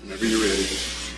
Whenever you're ready.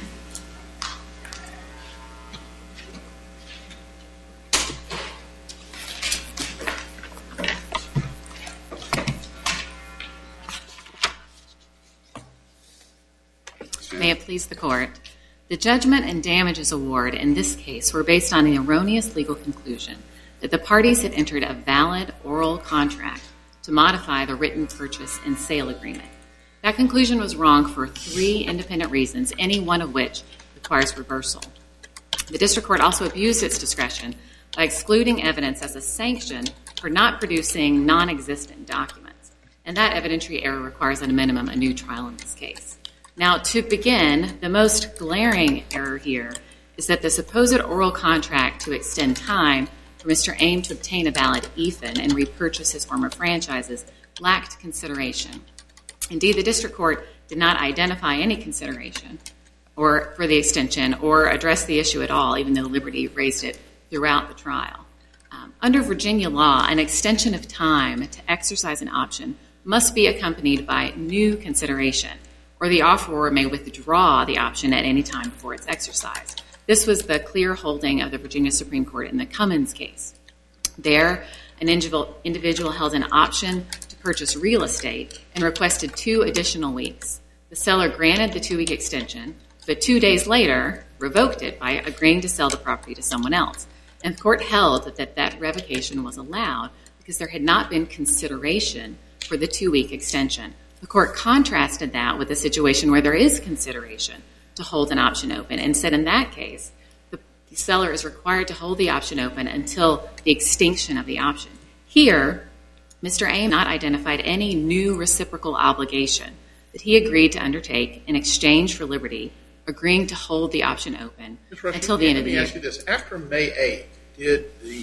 May it please the Court. The judgment and damages award in this case were based on the erroneous legal conclusion that the parties had entered a valid oral contract to modify the written purchase and sale agreement. That conclusion was wrong for 3 independent reasons, any one of which requires reversal. The District Court also abused its discretion by excluding evidence as a sanction for not producing non-existent documents, and that evidentiary error requires at a minimum a new trial in this case. Now, to begin, the most glaring error here is that the supposed oral contract to extend time for Mr. Aim to obtain a valid EFIN and repurchase his former franchises lacked consideration. Indeed, the District Court did not identify any consideration for the extension or address the issue at all, even though Liberty raised it throughout the trial. Under Virginia law, an extension of time to exercise an option must be accompanied by new consideration, or the offeror may withdraw the option at any time before its exercise. This was the clear holding of the Virginia Supreme Court in the Cummins case. There, an individual held an option to purchase real estate and requested 2 additional weeks. The seller granted the 2-week extension, but 2 days later revoked it by agreeing to sell the property to someone else. And the court held that revocation was allowed because there had not been consideration for the 2-week extension. The court contrasted that with a situation where there is consideration to hold an option open and said in that case, the seller is required to hold the option open until the extinction of the option. Here, Mr. Aim not identified any new reciprocal obligation that he agreed to undertake in exchange for Liberty, agreeing to hold the option open until the end of the year. Let me ask you this. After May 8th, did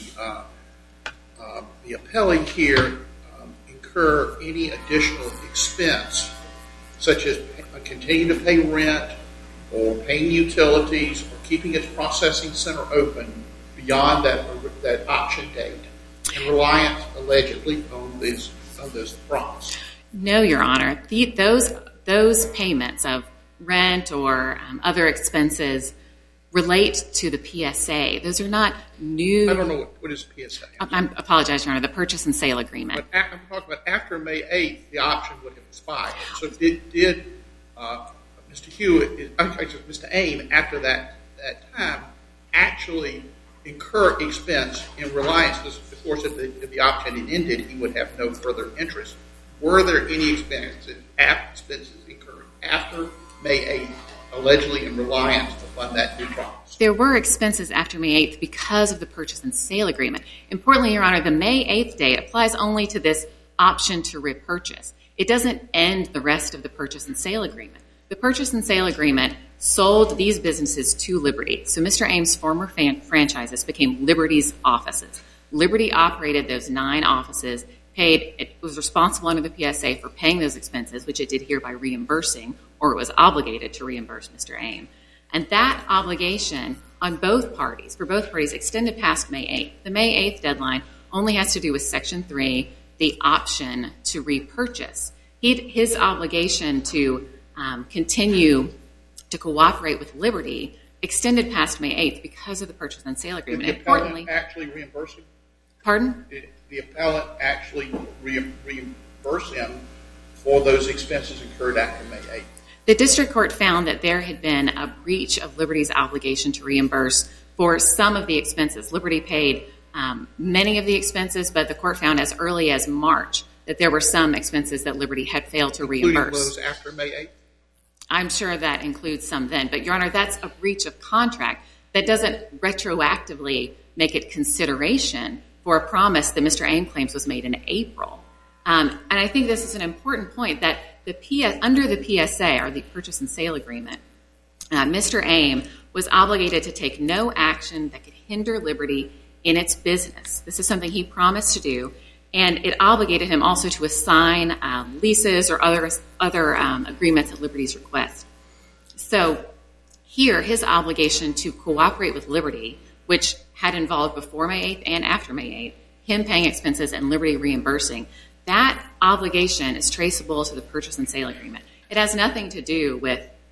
the appellee here incur any additional expense, such as continuing to pay rent or paying utilities or keeping its processing center open beyond that option date, in reliance allegedly on those prompts? No, Your Honor. Those payments of rent or other expenses relate to the PSA. Those are not new. I don't know what is PSA. I apologize, Your Honor. The purchase and sale agreement. But I'm talking about after May 8th, the option would have expired. So did Mr. Aim, after that time, actually incur expense in reliance? Because, of course, if the option had ended, he would have no further interest. Were there any expenses incurred after May 8th, allegedly in reliance upon that new promise? There were expenses after May 8th because of the purchase and sale agreement. Importantly, Your Honor, the May 8th date applies only to this option to repurchase. It doesn't end the rest of the purchase and sale agreement. The purchase and sale agreement sold these businesses to Liberty. So Mr. Aim's former franchises became Liberty's offices. Liberty operated those 9 offices, it was responsible under the PSA for paying those expenses, which it did here by reimbursing, or it was obligated to reimburse Mr. Aim. And that obligation on both parties, for both parties, extended past May 8th. The May 8th deadline only has to do with Section 3, the option to repurchase. His obligation to continue to cooperate with Liberty extended past May 8th because of the purchase and sale agreement. Did the appellant actually reimburse him? Pardon? Did the appellant actually reimburse him for those expenses incurred after May 8th? The district court found that there had been a breach of Liberty's obligation to reimburse for some of the expenses. Liberty paid many of the expenses, but the court found as early as March that there were some expenses that Liberty had failed to reimburse. Including those after May 8th? I'm sure that includes some then. But, Your Honor, that's a breach of contract. That doesn't retroactively make it consideration for a promise that Mr. Aim claims was made in April. And I think this is an important point that under the PSA, or the purchase and sale agreement, Mr. Aim was obligated to take no action that could hinder Liberty in its business. This is something he promised to do, and it obligated him also to assign leases or other agreements at Liberty's request. So here, his obligation to cooperate with Liberty, which had involved before May 8th and after May 8th, him paying expenses and Liberty reimbursing, that obligation is traceable to the purchase and sale agreement. It has nothing to do with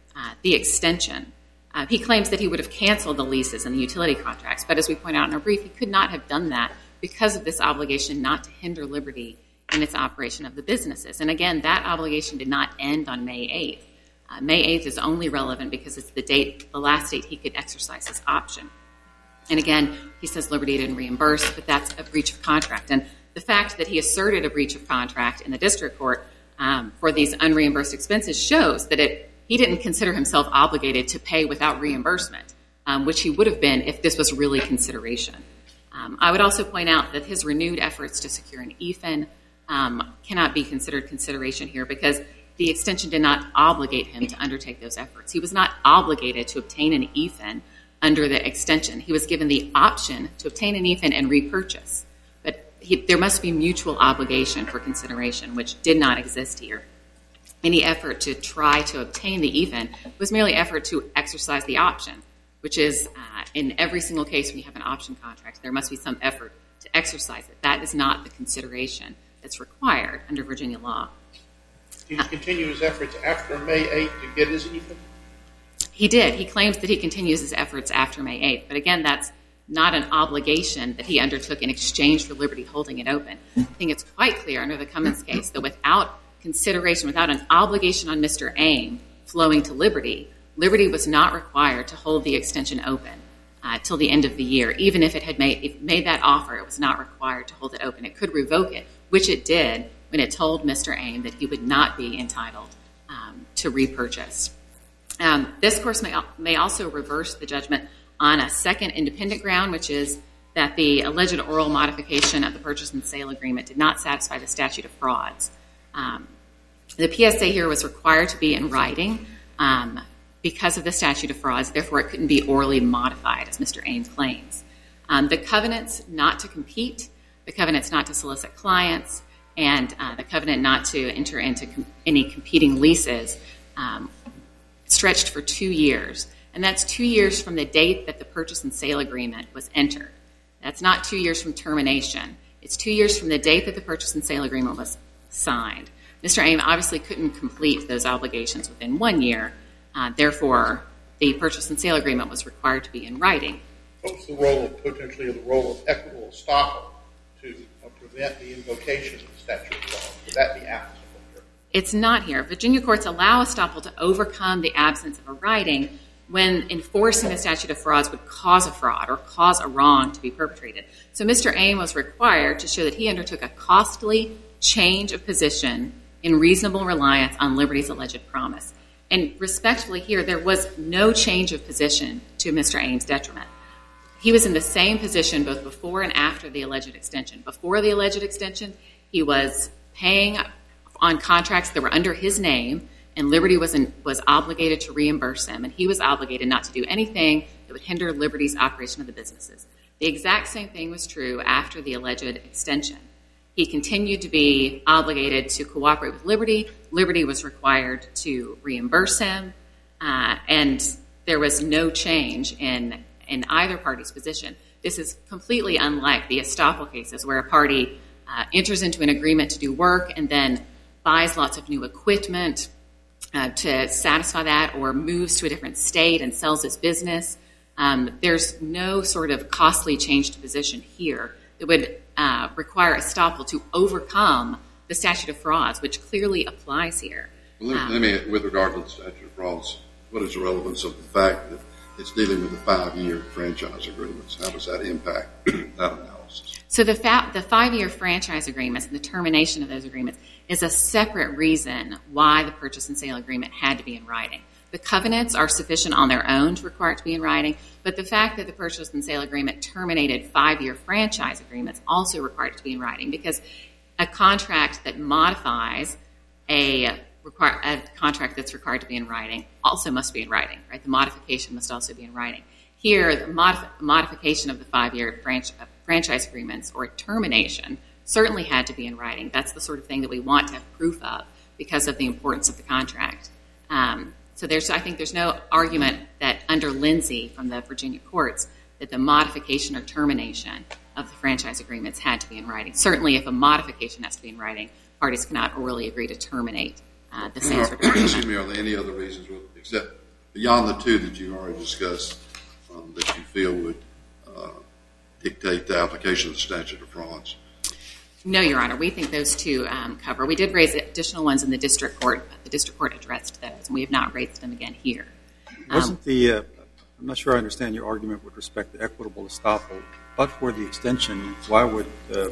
the extension. He claims that he would have canceled the leases and the utility contracts, but as we point out in our brief, he could not have done that because of this obligation not to hinder Liberty in its operation of the businesses. And again, that obligation did not end on May 8th. May 8th is only relevant because it's the last date he could exercise his option. And again, he says Liberty didn't reimburse, but that's a breach of contract. And the fact that he asserted a breach of contract in the district court for these unreimbursed expenses shows that he didn't consider himself obligated to pay without reimbursement, which he would have been if this was really consideration. I would also point out that his renewed efforts to secure an EFIN cannot be considered consideration here because the extension did not obligate him to undertake those efforts. He was not obligated to obtain an EFIN under the extension. He was given the option to obtain an EFIN and repurchase. But there must be mutual obligation for consideration, which did not exist here. Any effort to try to obtain the EFIN was merely effort to exercise the option, which is in every single case when you have an option contract, there must be some effort to exercise it. That is not the consideration that's required under Virginia law. Did he continue his efforts after May 8th to get his EFIN? He did. He claims that he continues his efforts after May 8th. But again, that's not an obligation that he undertook in exchange for Liberty holding it open. I think it's quite clear under the Cummins case that without consideration, without an obligation on Mr. Aim flowing to Liberty, Liberty was not required to hold the extension open till the end of the year. Even if it had made that offer, it was not required to hold it open. It could revoke it, which it did when it told Mr. Aim that he would not be entitled to repurchase. This course may also reverse the judgment on a second independent ground, which is that the alleged oral modification of the purchase and sale agreement did not satisfy the statute of frauds. The PSA here was required to be in writing because of the statute of frauds. Therefore, it couldn't be orally modified, as Mr. Ames claims. The covenants not to compete, the covenants not to solicit clients, and the covenant not to enter into any competing leases stretched for 2 years. And that's 2 years from the date that the purchase and sale agreement was entered. That's not 2 years from termination. It's 2 years from the date that the purchase and sale agreement was signed. Mr. Aim obviously couldn't complete those obligations within 1 year. Therefore, the purchase and sale agreement was required to be in writing. What's the role of equitable estoppel to prevent the invocation of the statute of frauds? Would that be applicable here? It's not here. Virginia courts allow estoppel to overcome the absence of a writing when enforcing the statute of frauds would cause a fraud or cause a wrong to be perpetrated. So Mr. Aim was required to show that he undertook a costly change of position in reasonable reliance on Liberty's alleged promise. And respectfully here, there was no change of position to Mr. Aim's detriment. He was in the same position both before and after the alleged extension. Before the alleged extension, he was paying on contracts that were under his name, and Liberty was obligated to reimburse him, and he was obligated not to do anything that would hinder Liberty's operation of the businesses. The exact same thing was true after the alleged extension. He continued to be obligated to cooperate with Liberty. Liberty was required to reimburse him, and there was no change in either party's position. This is completely unlike the estoppel cases where a party enters into an agreement to do work and then buys lots of new equipment to satisfy that or moves to a different state and sells his business. There's no sort of costly change to position here that would require estoppel to overcome the statute of frauds, which clearly applies here. Let me, with regard to the statute of frauds, what is the relevance of the fact that it's dealing with the 5-year franchise agreements? How does that impact that analysis? So the 5-year franchise agreements and the termination of those agreements is a separate reason why the purchase and sale agreement had to be in writing. The covenants are sufficient on their own to require it to be in writing, but the fact that the purchase and sale agreement terminated 5-year franchise agreements also required it to be in writing, because a contract that modifies a contract that's required to be in writing also must be in writing, right? The modification must also be in writing. Here, the modification of the 5-year franchise agreements or termination certainly had to be in writing. That's the sort of thing that we want to have proof of because of the importance of the contract. So I think there's no argument that under Lindsay from the Virginia courts that the modification or termination of the franchise agreements had to be in writing. Certainly, if a modification has to be in writing, parties cannot orally agree to terminate the sales or termination. Are there any other reasons except beyond the two that you already discussed that you feel would dictate the application of the statute of frauds? No, Your Honor. We think those two cover. We did raise additional ones in the district court, but the district court addressed those, and we have not raised them again here. I'm not sure I understand your argument with respect to equitable estoppel, but for the extension, why would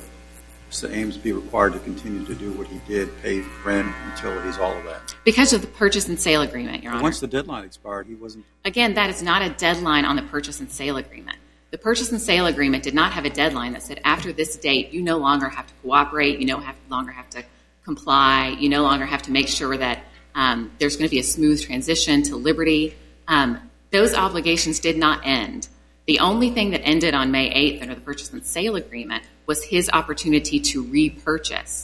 Mr. Ames be required to continue to do what he did, pay rent, utilities, all of that? Because of the purchase and sale agreement, Your Honor. Once the deadline expired, he wasn't... Again, that is not a deadline on the purchase and sale agreement. The purchase and sale agreement did not have a deadline that said after this date, you no longer have to cooperate, you no longer have to comply, you no longer have to make sure that there's going to be a smooth transition to Liberty. Those obligations did not end. The only thing that ended on May 8th under the purchase and sale agreement was his opportunity to repurchase.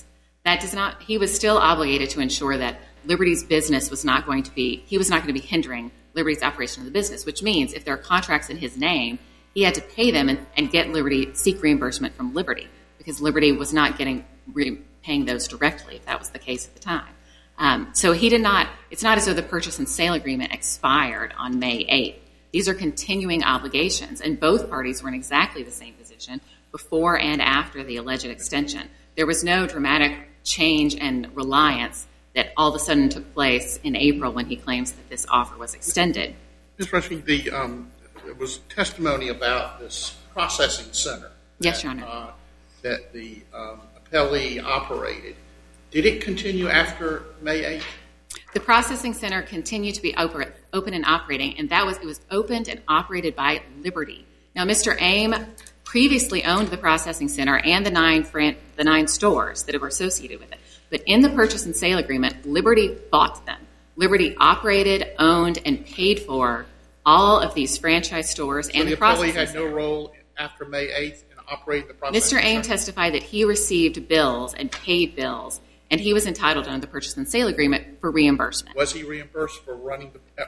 He was still obligated to ensure that Liberty's business was not going to be hindering Liberty's operation of the business, which means if there are contracts in his name, he had to pay them and get Liberty, seek reimbursement from Liberty, because Liberty was not paying those directly, if that was the case at the time. So it's not as though the purchase and sale agreement expired on May 8th. These are continuing obligations, and both parties were in exactly the same position before and after the alleged extension. There was no dramatic change and reliance that all of a sudden took place in April when he claims that this offer was extended. Ms. Rushing, there was testimony about this processing center. Yes, Your Honor. That the appellee operated. Did it continue after May 8th? The processing center continued to be open and operating, and it was opened and operated by Liberty. Now, Mr. Aim previously owned the processing center and the nine stores that were associated with it. But in the purchase and sale agreement, Liberty bought them. Liberty operated, owned, and paid for all of these franchise stores and the processing center. So the appellee had no role after May 8th in operating the processing center? Mr. Aim testified that he received bills and paid bills, and he was entitled under the purchase and sale agreement for reimbursement. Was he reimbursed for running the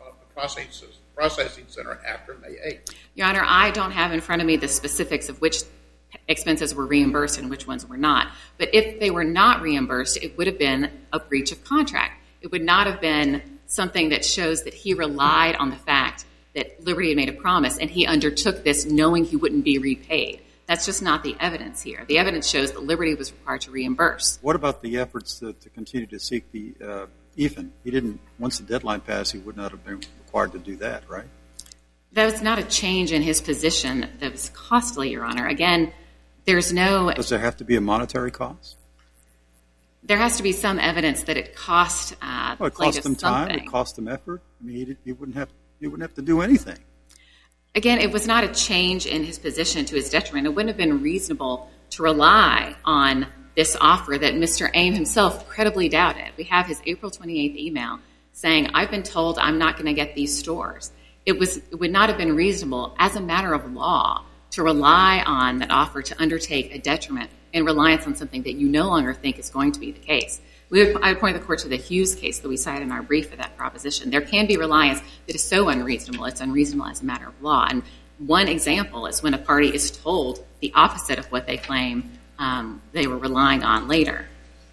processing center after May 8th? Your Honor, I don't have in front of me the specifics of which expenses were reimbursed and which ones were not. But if they were not reimbursed, it would have been a breach of contract. It would not have been something that shows that he relied on the fact that Liberty had made a promise and he undertook this knowing he wouldn't be repaid. That's just not the evidence here. The evidence shows that Liberty was required to reimburse. What about the efforts to continue to seek the EFIN? He didn't, once the deadline passed, he would not have been required to do that, right? That was not a change in his position that was costly, Your Honor. Again, there's no... Does there have to be a monetary cost? There has to be some evidence that it cost it cost him time, it cost him effort. I mean, he wouldn't have to do anything. Again, it was not a change in his position to his detriment. It wouldn't have been reasonable to rely on this offer that Mr. Aim himself credibly doubted. We have his April 28th email saying, I've been told I'm not going to get these stores. It would not have been reasonable as a matter of law to rely on that offer to undertake a detriment in reliance on something that you no longer think is going to be the case. I would point the court to the Hughes case that we cited in our brief for that proposition. There can be reliance that is so unreasonable, it's unreasonable as a matter of law. And one example is when a party is told the opposite of what they claim they were relying on later.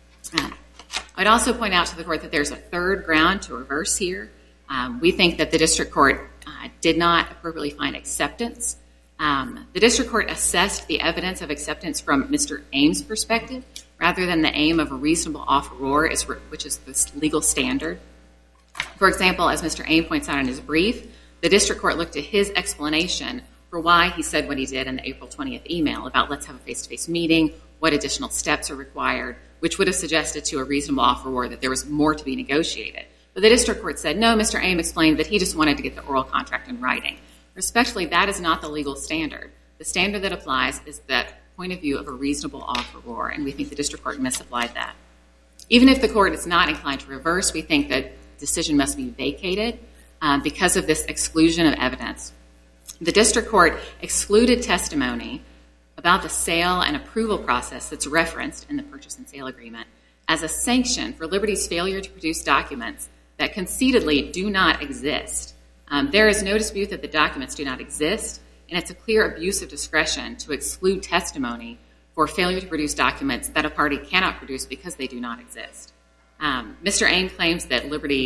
I'd also point out to the court that there's a third ground to reverse here. We think that the district court did not appropriately find acceptance. The district court assessed the evidence of acceptance from Mr. Aim's perspective rather than the aim of a reasonable offeror, which is the legal standard. For example, as Mr. Aim points out in his brief, the district court looked at his explanation for why he said what he did in the April 20th email about let's have a face-to-face meeting, what additional steps are required, which would have suggested to a reasonable offeror that there was more to be negotiated. But the district court said, no, Mr. Aim explained that he just wanted to get the oral contract in writing. Respectfully, that is not the legal standard. The standard that applies is the point of view of a reasonable offeror, and we think the district court misapplied that. Even if the court is not inclined to reverse, we think that decision must be vacated because of this exclusion of evidence. The district court excluded testimony about the sale and approval process that's referenced in the purchase and sale agreement as a sanction for Liberty's failure to produce documents that concededly do not exist. There is no dispute that the documents do not exist, and it's a clear abuse of discretion to exclude testimony for failure to produce documents that a party cannot produce because they do not exist. Mr. Aim claims that Liberty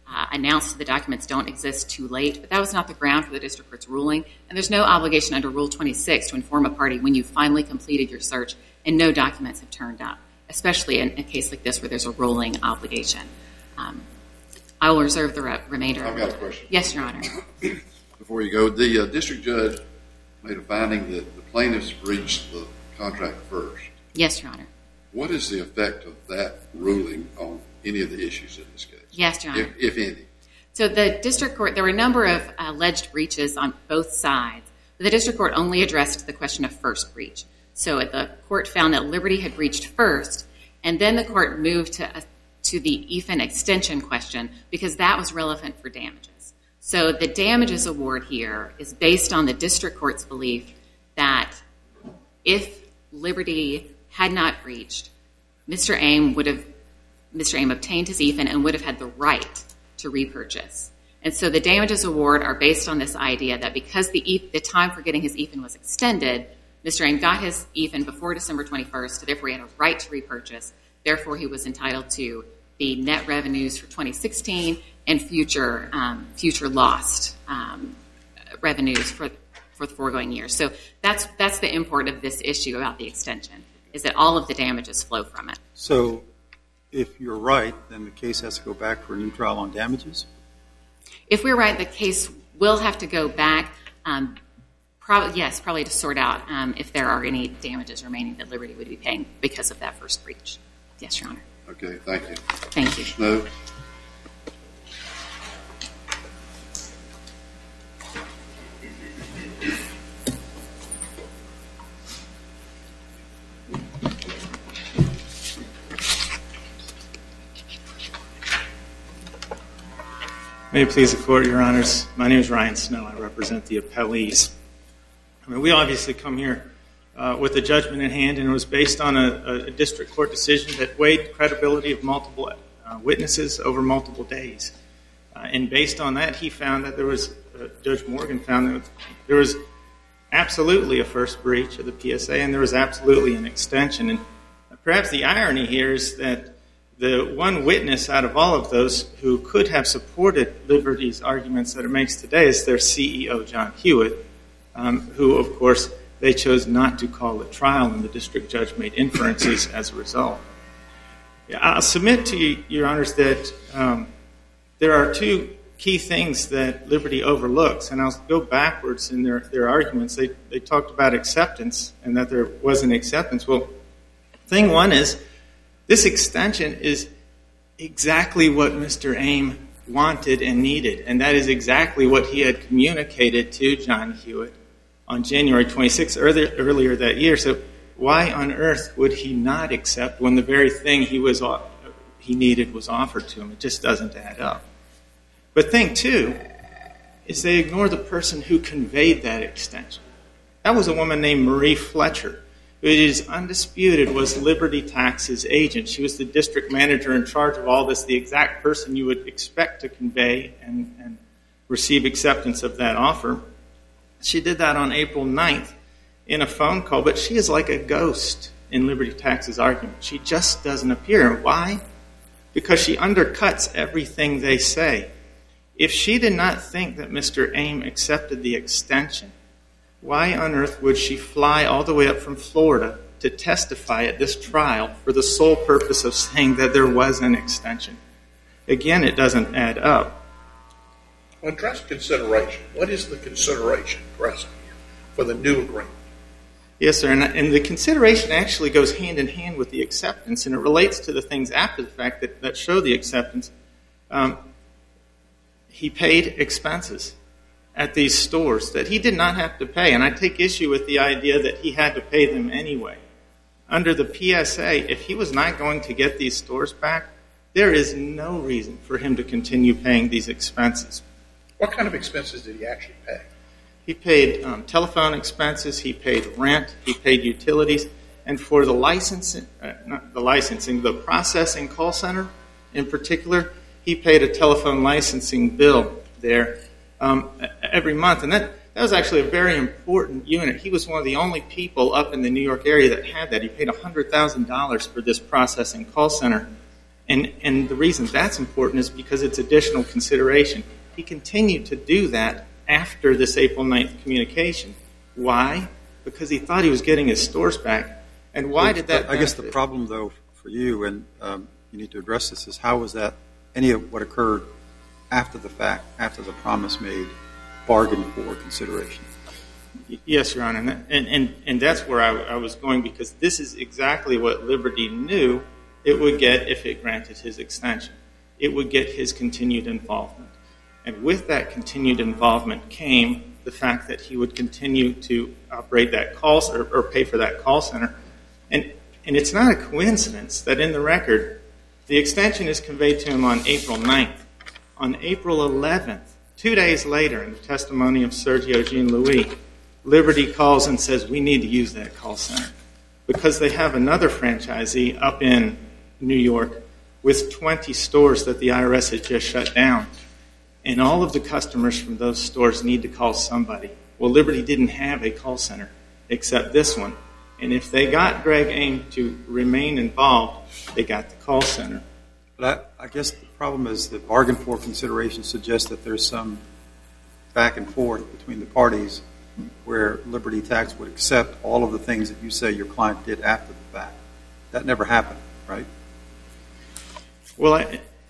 announced the documents don't exist too late, but that was not the ground for the district court's ruling, and there's no obligation under Rule 26 to inform a party when you've finally completed your search and no documents have turned up, especially in a case like this where there's a rolling obligation. I will reserve the remainder. I've got a question. Yes, Your Honor. Before you go, the district judge made a finding that the plaintiffs breached the contract first. Yes, Your Honor. What is the effect of that ruling on any of the issues in this case? Yes, Your Honor. If any. So the district court, there were a number of alleged breaches on both sides, but the district court only addressed the question of first breach. So the court found that Liberty had breached first, and then the court moved to the EFIN extension question because that was relevant for damages. So the damages award here is based on the district court's belief that if Liberty had not breached, Mr. Aim obtained his EFIN and would have had the right to repurchase. And so the damages award are based on this idea that because the time for getting his EFIN was extended, Mr. Aim got his EFIN before December 21st, so therefore he had a right to repurchase. Therefore, he was entitled to the net revenues for 2016 and future lost revenues for the foregoing years. So that's the import of this issue about the extension, is that all of the damages flow from it. So if you're right, then the case has to go back for a new trial on damages? If we're right, the case will have to go back, probably to sort out if there are any damages remaining that Liberty would be paying because of that first breach. Yes, Your Honor. Okay, thank you. Thank you. Snow? May it please the Court, Your Honors. My name is Ryan Snow. I represent the appellees. We obviously come here with a judgment in hand, and it was based on a district court decision that weighed the credibility of multiple witnesses over multiple days. And based on that, he found that Judge Morgan found that there was absolutely a first breach of the PSA, and there was absolutely an extension. And perhaps the irony here is that the one witness out of all of those who could have supported Liberty's arguments that it makes today is their CEO, John Hewitt, who, of course, they chose not to call a trial, and the district judge made inferences as a result. I'll submit to you, Your Honors, that there are two key things that Liberty overlooks, and I'll go backwards in their arguments. They talked about acceptance and that there was an acceptance. Well, thing one is this extension is exactly what Mr. Aim wanted and needed, and that is exactly what he had communicated to John Hewitt on January 26th, earlier that year. So why on earth would he not accept when the very thing he needed was offered to him? It just doesn't add up. But thing two is they ignore the person who conveyed that extension. That was a woman named Marie Fletcher, who it is undisputed was Liberty Tax's agent. She was the district manager in charge of all this, the exact person you would expect to convey and receive acceptance of that offer. She did that on April 9th in a phone call, but she is like a ghost in Liberty Tax's argument. She just doesn't appear. Why? Because she undercuts everything they say. If she did not think that Mr. Aim accepted the extension, why on earth would she fly all the way up from Florida to testify at this trial for the sole purpose of saying that there was an extension? Again, it doesn't add up. Well, address consideration. What is the consideration present here for the new agreement? Yes, sir, and the consideration actually goes hand in hand with the acceptance, and it relates to the things after the fact that show the acceptance. He paid expenses at these stores that he did not have to pay, and I take issue with the idea that he had to pay them anyway. Under the PSA, if he was not going to get these stores back, there is no reason for him to continue paying these expenses. What kind of expenses did he actually pay? He paid telephone expenses, he paid rent, he paid utilities, and for the the processing call center in particular, he paid a telephone licensing bill there every month. And that was actually a very important unit. He was one of the only people up in the New York area that had that. He paid $100,000 for this processing call center. And the reason that's important is because it's additional consideration. He continued to do that after this April 9th communication. Why? Because he thought he was getting his stores back. And why did that benefit? I guess the problem, though, for you, and you need to address this, is how was that any of what occurred after the fact, after the promise made, bargained for consideration? Yes, Your Honor, and that's where I was going, because this is exactly what Liberty knew it would get if it granted his extension. It would get his continued involvement. And with that continued involvement came the fact that he would continue to operate that call or pay for that call center. And it's not a coincidence that in the record, the extension is conveyed to him on April 9th. On April 11th, 2 days later, in the testimony of Sergio Jean-Louis, Liberty calls and says, we need to use that call center, because they have another franchisee up in New York with 20 stores that the IRS had just shut down. And all of the customers from those stores need to call somebody. Well, Liberty didn't have a call center except this one. And if they got Greg Aim to remain involved, they got the call center. But I guess the problem is that bargain for consideration suggests that there's some back and forth between the parties where Liberty Tax would accept all of the things that you say your client did after the fact. That never happened, right? Well,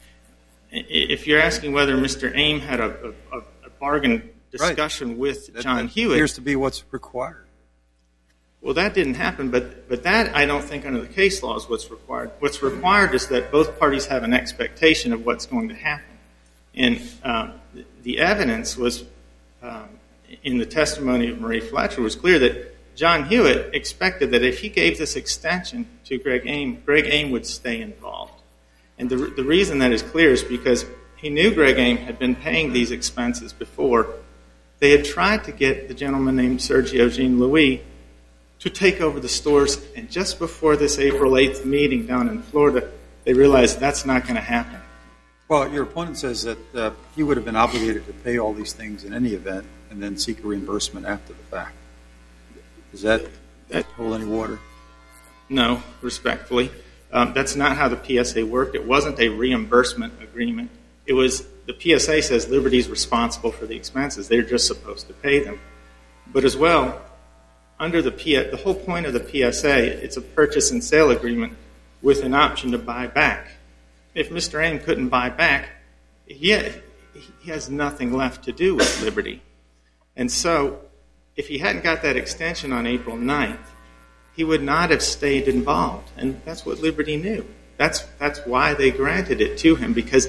if you're asking whether Mr. Aim had a bargain discussion with John Hewitt. That appears to be what's required. Well, that didn't happen, but that I don't think under the case law is what's required. What's required is that both parties have an expectation of what's going to happen. And the evidence was, in the testimony of Marie Fletcher, was clear that John Hewitt expected that if he gave this extension to Greg Aim would stay involved. And the reason that is clear is because he knew Greg Aim had been paying these expenses before. They had tried to get the gentleman named Sergio Jean-Louis to take over the stores, and just before this April 8th meeting down in Florida, they realized that's not going to happen. Well, your opponent says that he would have been obligated to pay all these things in any event and then seek a reimbursement after the fact. Does that hold any water? No, respectfully. That's not how the PSA worked. It wasn't a reimbursement agreement. It was, the PSA says Liberty's responsible for the expenses. They're just supposed to pay them. But as well, under the whole point of the PSA, it's a purchase and sale agreement with an option to buy back. If Mr. Aim couldn't buy back, he has nothing left to do with Liberty. And so, if he hadn't got that extension on April 9th, he would not have stayed involved. And that's what Liberty knew. That's why they granted it to him, because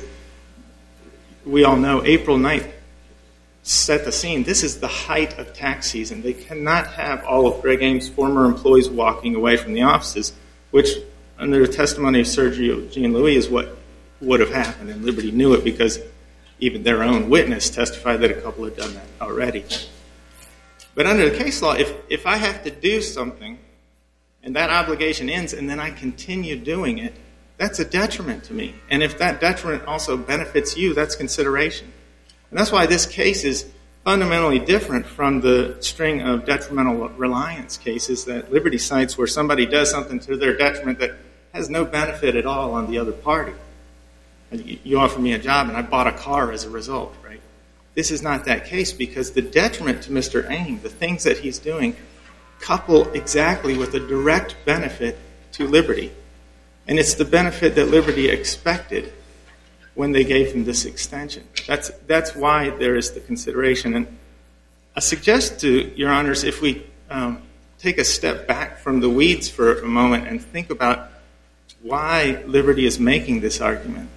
we all know April 9th set the scene. This is the height of tax season. They cannot have all of Greg Aim's former employees walking away from the offices, which, under the testimony of Sergio Jean-Louis, is what would have happened. And Liberty knew it because even their own witness testified that a couple had done that already. But under the case law, if I have to do something and that obligation ends and then I continue doing it, that's a detriment to me. And if that detriment also benefits you, that's consideration. And that's why this case is fundamentally different from the string of detrimental reliance cases that Liberty cites, where somebody does something to their detriment that has no benefit at all on the other party. You offer me a job and I bought a car as a result, right? This is not that case, because the detriment to Mr. Aim, the things that he's doing, couple exactly with a direct benefit to Liberty. And it's the benefit that Liberty expected when they gave him this extension. That's why there is the consideration. And I suggest to your honors, if we take a step back from the weeds for a moment and think about why Liberty is making this argument,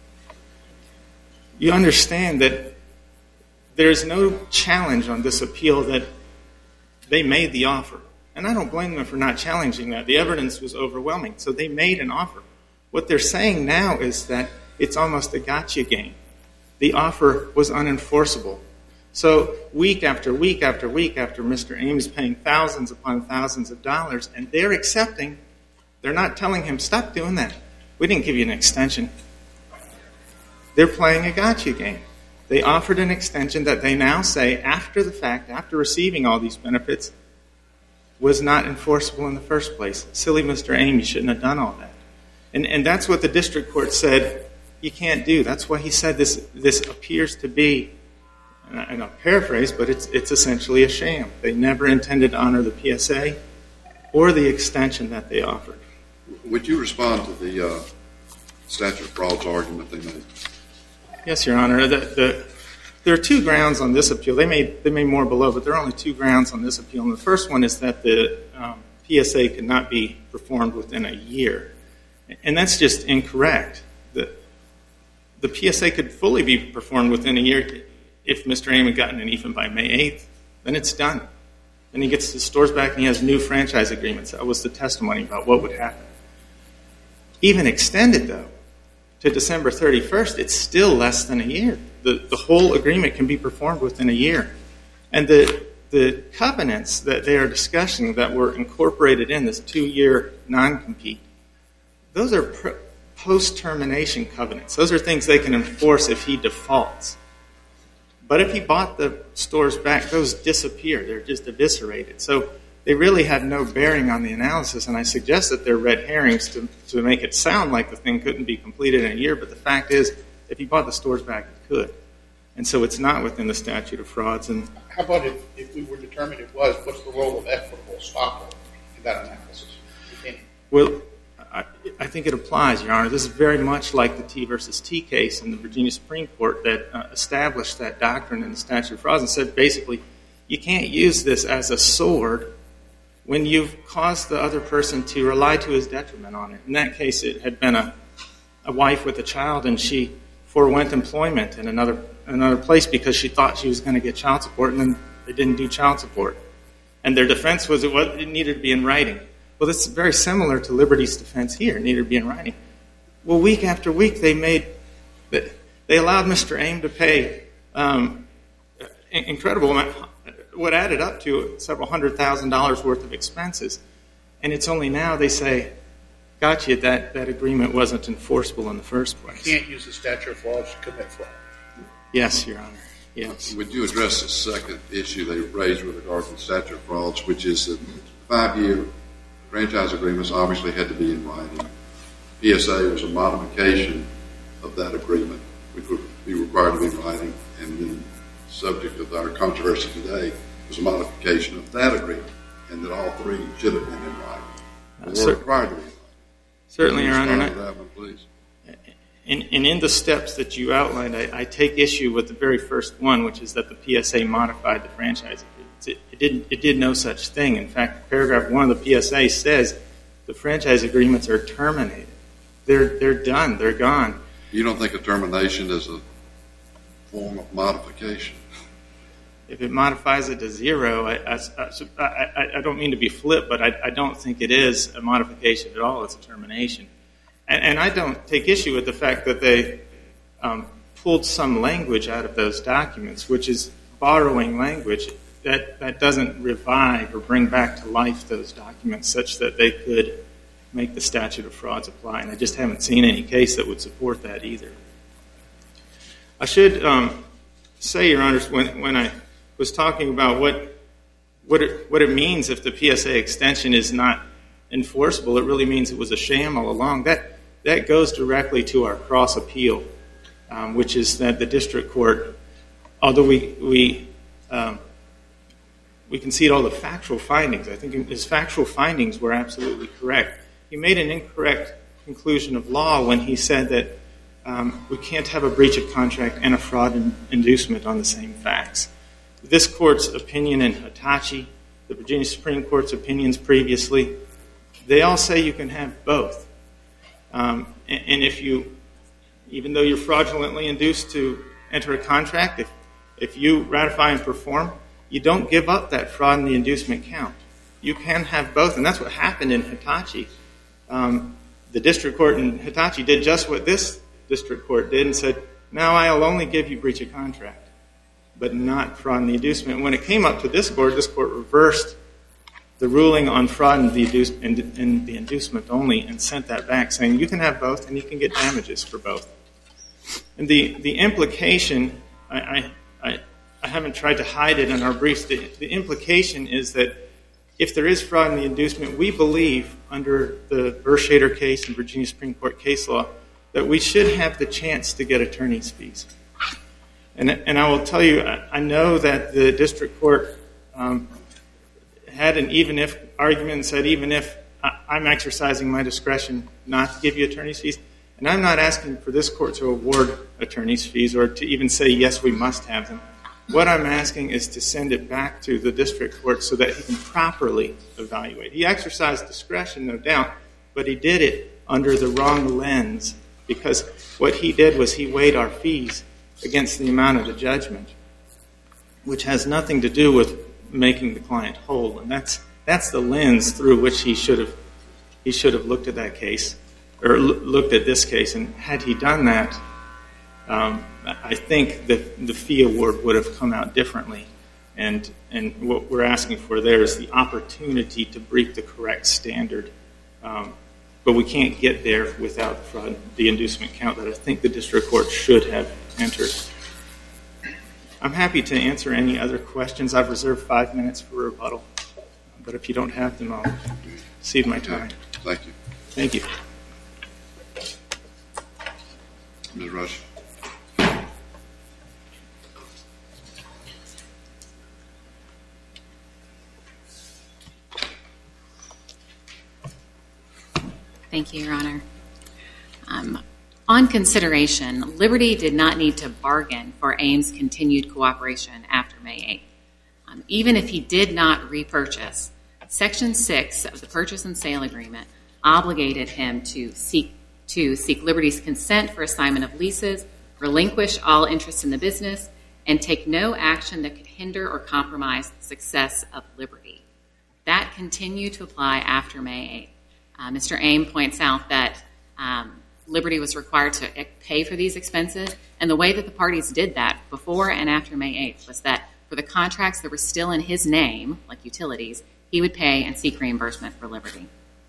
you understand that there's no challenge on this appeal that they made the offer. And I don't blame them for not challenging that. The evidence was overwhelming, so they made an offer. What they're saying now is that it's almost a gotcha game. The offer was unenforceable. So week after week after week after Mr. Aim is paying thousands upon thousands of dollars, and they're accepting, they're not telling him, stop doing that. We didn't give you an extension. They're playing a gotcha game. They offered an extension that they now say, after the fact, after receiving all these benefits, was not enforceable in the first place. Silly Mr. Aim, you shouldn't have done all that. And that's what the district court said you can't do. That's why he said this appears to be, and I'll paraphrase, but it's essentially a sham. They never intended to honor the PSA or the extension that they offered. Would you respond to the statute of frauds argument they made? Yes, Your Honor. There are two grounds on this appeal. They made more below, but there are only two grounds on this appeal. And the first one is that the PSA could not be performed within a year. And that's just incorrect. The PSA could fully be performed within a year if Mr. Aim had gotten an EFIN by May 8th. Then it's done. Then he gets his stores back and he has new franchise agreements. That was the testimony about what would happen. Even extended, though, to December 31st, it's still less than a year. The whole agreement can be performed within a year. And the covenants that they are discussing that were incorporated in this 2-year non-compete, those are post-termination covenants. Those are things they can enforce if he defaults. But if he bought the stores back, those disappear. They're just eviscerated. So they really had no bearing on the analysis, and I suggest that they're red herrings to make it sound like the thing couldn't be completed in a year, but the fact is, if he bought the stores back, it could. And so it's not within the statute of frauds. And how about if we were determined it was, what's the role of equitable estoppel in that analysis? Well, I think it applies, Your Honor. This is very much like the T versus T case in the Virginia Supreme Court that established that doctrine in the statute of frauds and said basically you can't use this as a sword when you've caused the other person to rely to his detriment on it. In that case, it had been a wife with a child, and she forewent employment in another place because she thought she was going to get child support, and then they didn't do child support. And their defense was it needed to be in writing. Well, this is very similar to Liberty's defense here. It needed to be in writing. Well, week after week, they allowed Mr. Aim to pay incredible amount, what added up to several $100,000 worth of expenses. And it's only now they say, gotcha, that agreement wasn't enforceable in the first place. You can't use the statute of frauds to commit fraud. Yes, Your Honor. Yes. Would you address the second issue they raised with regard to the statute of frauds, which is that 5-year franchise agreements obviously had to be in writing. PSA was a modification of that agreement, which would be required to be in writing, and the subject of our controversy today was a modification of that agreement, and that all three should have been in writing. Or required to be in writing. Certainly, Your Honor. That one, please. And in the steps that you outlined, I take issue with the very first one, which is that the PSA modified the franchise agreements. It did no such thing. In fact, paragraph 1 of the PSA says the franchise agreements are terminated. They're done. They're gone. You don't think a termination is a form of modification? If it modifies it to zero, I don't mean to be flip, but I don't think it is a modification at all. It's a termination. And I don't take issue with the fact that they pulled some language out of those documents, which is borrowing language that doesn't revive or bring back to life those documents such that they could make the statute of frauds apply. And I just haven't seen any case that would support that either. I should say, Your Honors, when I was talking about what it means if the PSA extension is not enforceable, it really means it was a sham all along. That goes directly to our cross appeal, which is that the district court, although we concede all the factual findings, I think his factual findings were absolutely correct. He made an incorrect conclusion of law when he said that we can't have a breach of contract and a fraud inducement on the same facts. This court's opinion in Hitachi, the Virginia Supreme Court's opinions previously, they all say you can have both. And if you, even though you're fraudulently induced to enter a contract, if you ratify and perform, you don't give up that fraud and the inducement count. You can have both, and that's what happened in Hitachi. The district court in Hitachi did just what this district court did and said, now I'll only give you breach of contract, but not fraud and the inducement. When it came up to this court reversed the ruling on fraud and the inducement only and sent that back saying you can have both and you can get damages for both. And the implication, I haven't tried to hide it in our briefs, the implication is that if there is fraud in the inducement, we believe under the Bershader case and Virginia Supreme Court case law that we should have the chance to get attorney's fees. And I will tell you, I know that the district court had an even if argument and said even if I'm exercising my discretion not to give you attorney's fees, and I'm not asking for this court to award attorney's fees or to even say yes, we must have them. What I'm asking is to send it back to the district court so that he can properly evaluate. He exercised discretion, no doubt, but he did it under the wrong lens because what he did was he weighed our fees against the amount of the judgment, which has nothing to do with making the client whole. And that's the lens through which he should have looked at that case, or looked at this case. And had he done that, I think that the fee award would have come out differently. And what we're asking for there is the opportunity to brief the correct standard. But we can't get there without the inducement count that I think the district court should have entered. I'm happy to answer any other questions. I've reserved 5 minutes for rebuttal. But if you don't have them, I'll cede my time. Thank you. Thank you. Ms. Rush. Thank you, Your Honor. On consideration, Liberty did not need to bargain for Ames' continued cooperation after May 8th. Even if he did not repurchase, Section 6 of the Purchase and Sale Agreement obligated him to seek Liberty's consent for assignment of leases, relinquish all interest in the business, and take no action that could hinder or compromise the success of Liberty. That continued to apply after May 8th. Mr. Ames points out that Liberty was required to pay for these expenses, and the way that the parties did that before and after May 8th was that for the contracts that were still in his name, like utilities, he would pay and seek reimbursement for Liberty.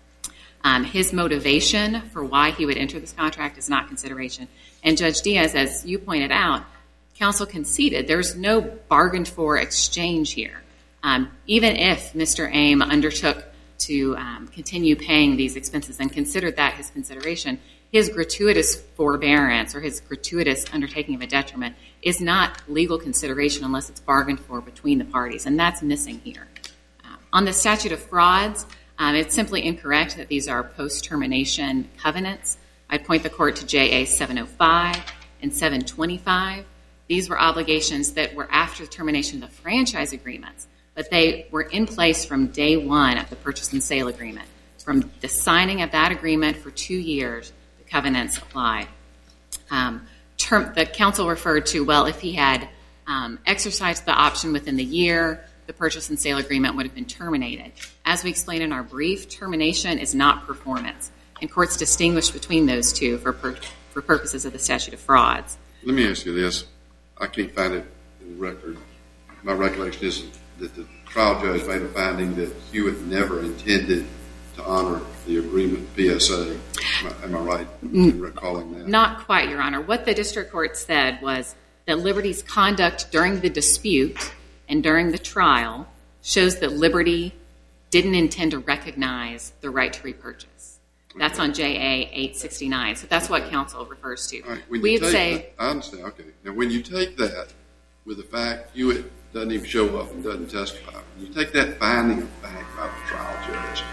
His motivation for why he would enter this contract is not consideration. And Judge Diaz, as you pointed out, counsel conceded there's no bargained for exchange here. Even if Mr. Ames undertook to continue paying these expenses and considered that his consideration, his gratuitous forbearance or his gratuitous undertaking of a detriment is not legal consideration unless it's bargained for between the parties, and that's missing here. On the statute of frauds, it's simply incorrect that these are post-termination covenants. I'd point the court to JA 705 and 725. These were obligations that were after the termination of the franchise agreements, but they were in place from day one of the purchase and sale agreement. From the signing of that agreement for 2 years, the covenants applied. The counsel referred to, well, if he had exercised the option within the year, the purchase and sale agreement would have been terminated. As we explained in our brief, termination is not performance, and courts distinguish between those two for purposes of the statute of frauds. Let me ask you this. I can't find it in the record. My recollection is that the trial judge made a finding that Hewitt never intended to honor the agreement PSA. Am I right in recalling that? Not quite, Your Honor. What the district court said was that Liberty's conduct during the dispute and during the trial shows that Liberty didn't intend to recognize the right to repurchase. That's on JA 869. So that's what counsel refers to. Right. I understand. Okay. Now, when you take that with the fact Hewitt doesn't even show up and doesn't testify, when you take that finding of fact by the trial judge,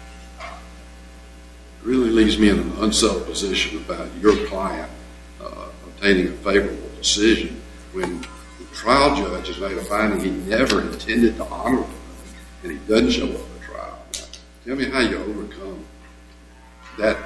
it really leaves me in an unsettled position about your client obtaining a favorable decision when the trial judge has made a finding he never intended to honor them, and he doesn't show up at trial. Now, tell me how you overcome that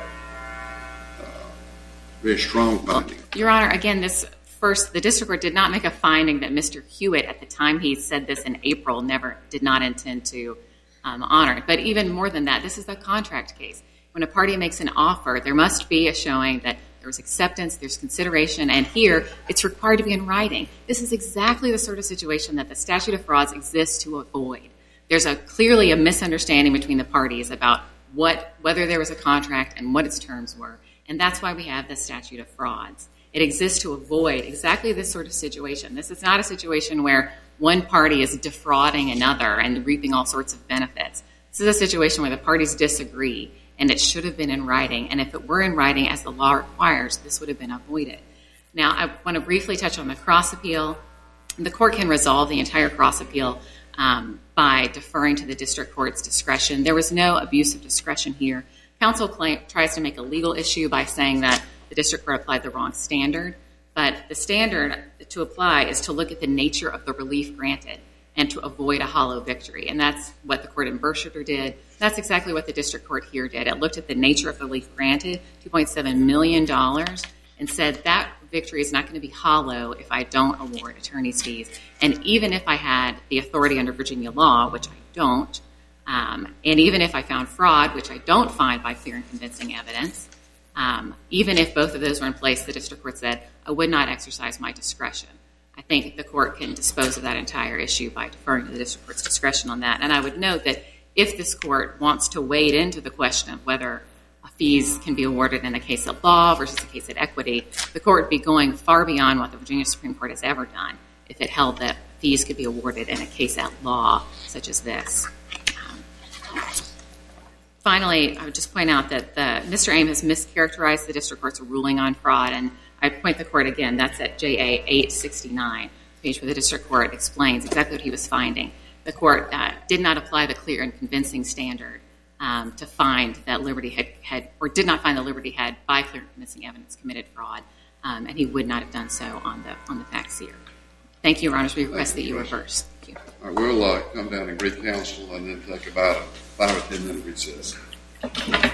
very strong finding. Your Honor, again, the district court did not make a finding that Mr. Hewitt, at the time he said this in April, did not intend to honor it. But even more than that, this is a contract case. When a party makes an offer, there must be a showing that there's acceptance, there's consideration, and here it's required to be in writing. This is exactly the sort of situation that the statute of frauds exists to avoid. There's clearly a misunderstanding between the parties about whether there was a contract and what its terms were, and that's why we have the statute of frauds. It exists to avoid exactly this sort of situation. This is not a situation where one party is defrauding another and reaping all sorts of benefits. This is a situation where the parties disagree, and it should have been in writing. And if it were in writing, as the law requires, this would have been avoided. Now, I want to briefly touch on the cross appeal. The court can resolve the entire cross appeal by deferring to the district court's discretion. There was no abuse of discretion here. Counsel tries to make a legal issue by saying that the district court applied the wrong standard, but the standard to apply is to look at the nature of the relief granted and to avoid a hollow victory. And that's what the court in Berkshire did. That's exactly what the district court here did. It looked at the nature of the relief granted, $2.7 million, and said that victory is not going to be hollow if I don't award attorney's fees. And even if I had the authority under Virginia law, which I don't, and even if I found fraud, which I don't find by clear and convincing evidence, even if both of those were in place, the district court said, I would not exercise my discretion. I think the court can dispose of that entire issue by deferring to the district court's discretion on that. And I would note that if this court wants to wade into the question of whether fees can be awarded in a case at law versus a case at equity, the court would be going far beyond what the Virginia Supreme Court has ever done if it held that fees could be awarded in a case at law such as this. Finally, I would just point out that Mr. Ames has mischaracterized the district court's ruling on fraud, and I point the court again, that's at JA 869, page where the district court explains exactly what he was finding. The court did not apply the clear and convincing standard to find that Liberty had, or did not find that Liberty had, by clear and convincing evidence, committed fraud, and he would not have done so on the facts here. Thank you, Your Honors. We request that you reverse. Thank you. All right, we'll come down and greet counsel and then take about a 5 or 10 minute recess.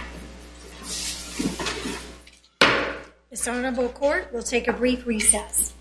This honorable court will take a brief recess.